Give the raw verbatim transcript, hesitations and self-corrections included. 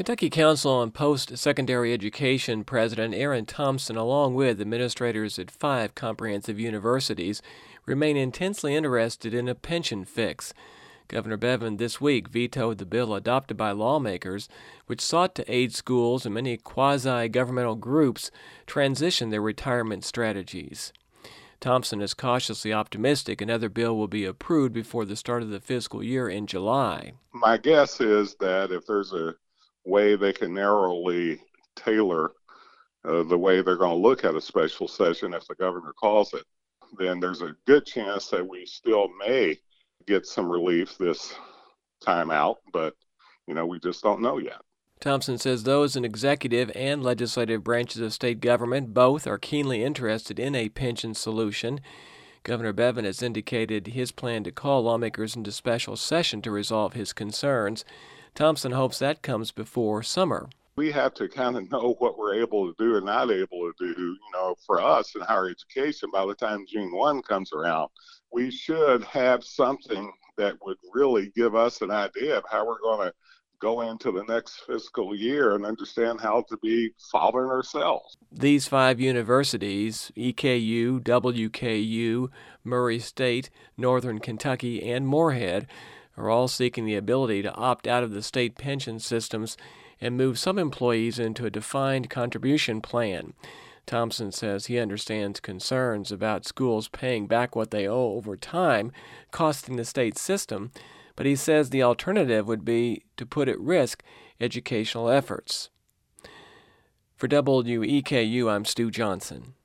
Kentucky Council on Post-Secondary Education President Aaron Thompson, along with administrators at five comprehensive universities, remain intensely interested in a pension fix. Governor Bevin this week vetoed the bill adopted by lawmakers, which sought to aid schools and many quasi-governmental groups transition their retirement strategies. Thompson is cautiously optimistic another bill will be approved before the start of the fiscal year in July. My guess is that if there's a way they can narrowly tailor uh, the way they're going to look at a special session, if the governor calls it, then there's a good chance that we still may get some relief this time out, but, you know, we just don't know yet. Thompson says those in executive and legislative branches of state government both are keenly interested in a pension solution. Governor Bevin has indicated his plan to call lawmakers into special session to resolve his concerns. Thompson hopes that comes before summer. We have to kind of know what we're able to do and not able to do. You know, for us in higher education, by the time June first comes around, we should have something that would really give us an idea of how we're going to go into the next fiscal year and understand how to be solvent ourselves. These five universities, E K U, W K U, Murray State, Northern Kentucky, and Morehead, are all seeking the ability to opt out of the state pension systems and move some employees into a defined contribution plan. Thompson says he understands concerns about schools paying back what they owe over time, costing the state system, but he says the alternative would be to put at risk educational efforts. For W E K U, I'm Stu Johnson.